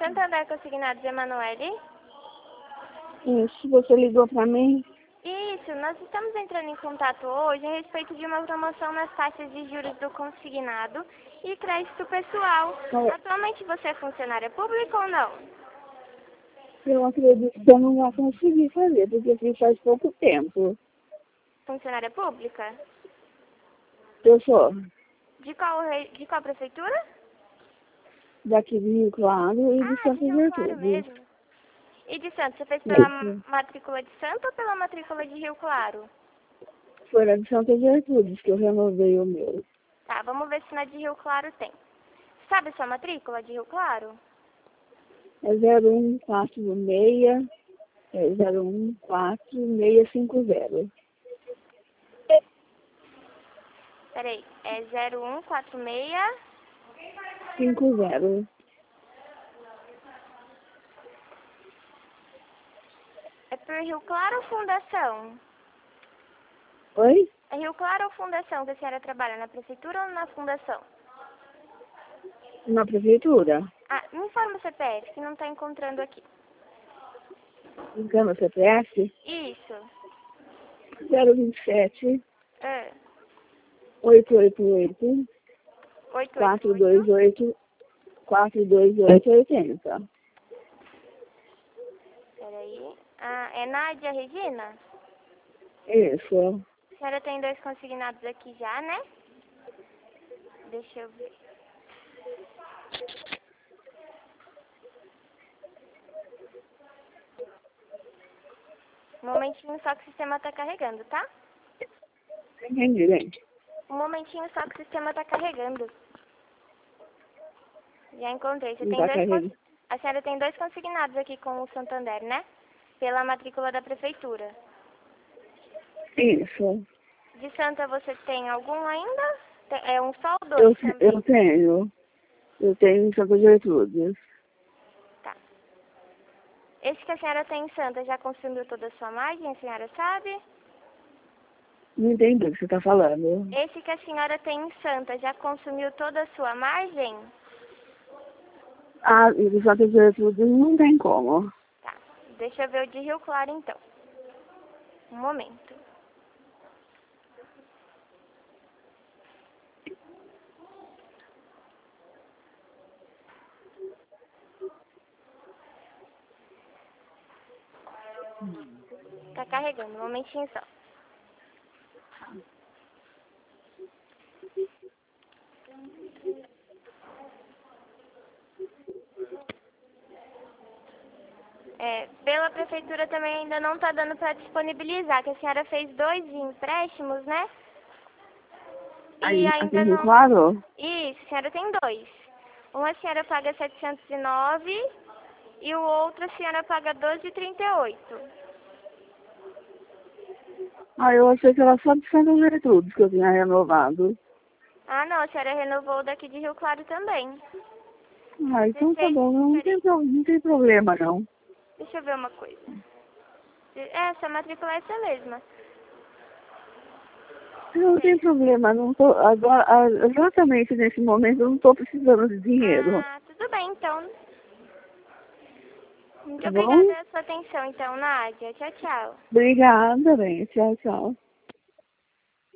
Santander Consignados, Emanuele? Isso, você ligou pra mim? Isso, nós estamos entrando em contato hoje a respeito de uma promoção nas taxas de juros do consignado e crédito pessoal. Atualmente você é funcionária pública ou não? Eu acredito que eu não vou conseguir fazer, porque aqui faz pouco tempo. Funcionária pública? Eu sou De qual prefeitura? daqui de Rio Claro e de De Santa Rio Claro Gertrudes. mesmo. E de Santos, você fez pela Isso. matrícula de Santos ou pela matrícula de Rio Claro? Foi na de Santa Gertrudes que eu renovei o meu. Tá, vamos ver se na de Rio Claro tem. Sabe sua matrícula de Rio Claro? É 01466, é 0146650. Peraí, é 0146... 50. É por Rio Claro ou Fundação? Oi? É Rio Claro ou Fundação que a senhora trabalha? Na prefeitura ou na Fundação? Na prefeitura. Ah, me informa o CPF, que não está encontrando aqui. Engano CPF? Isso. 027 É. 888 888. 428 42880. Peraí. Ah, é Nádia Regina? Isso. A senhora tem 2 consignados aqui já, né? Deixa eu ver. Um momentinho só que o sistema está carregando, tá? Entendi, gente. Um momentinho só que o sistema está carregando. Já encontrei. Você Não tem tá 2 carregando. A senhora tem 2 consignados aqui com o Santander, né? Pela matrícula da prefeitura. Isso. De Santa você tem algum ainda? É um só ou Eu, 2 também? eu tenho. Eu tenho em Santa Gertrudes. Tá. Esse que a senhora tem em Santa já consumiu toda a sua margem, a senhora sabe? Não entendi o que você tá falando. Esse que a senhora tem em Santa já consumiu toda a sua margem? Ah, e de Santa Gertrudes não tem como. Tá. Deixa eu ver o de Rio Claro então. Um momento. Tá carregando, um momentinho só. Pela prefeitura também ainda não tá dando para disponibilizar, que a senhora fez 2 empréstimos, né? E Aí, aqui ainda em Rio não... Claro? Isso, a senhora tem 2. Um a senhora paga 709 e o outro a senhora paga 12,38. Ah, eu achei que era só de Santa Gertrudes que eu tinha renovado. Ah, não, a senhora renovou daqui de Rio Claro também. Ah, então tá 16, bom. Não tem, peraí, não tem problema, não. deixa eu ver uma coisa. Essa matrícula é essa mesma. Não tem problema, não tô, agora, exatamente nesse momento eu não estou precisando de dinheiro, Ah, tudo bem então. Muito tá obrigada bom? pela sua atenção então, Nádia. Tchau, tchau. Obrigada, bem, tchau, tchau.